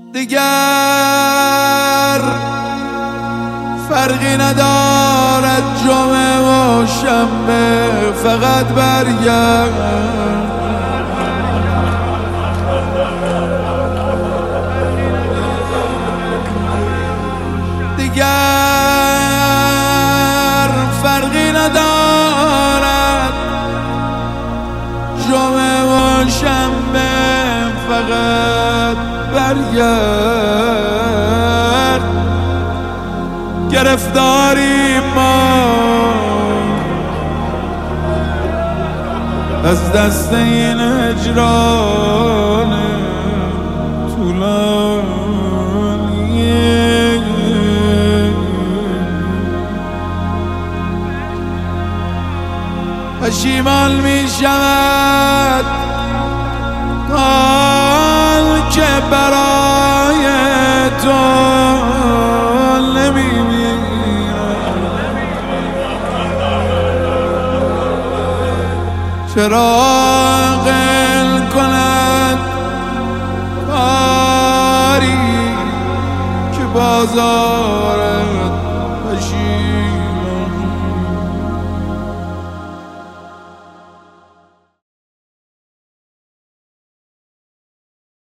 دیگر فرقی ندارد جمعه و شنبه، فقط برگرد. دیگر فرقی ندارد جمعه و شنبه، فقط برگرد. گرفتاری ما از دست این هجران طولانی، پشیمان می شود حال که برای تو نمیمیرم. چرا عاقل کند کاری که بازار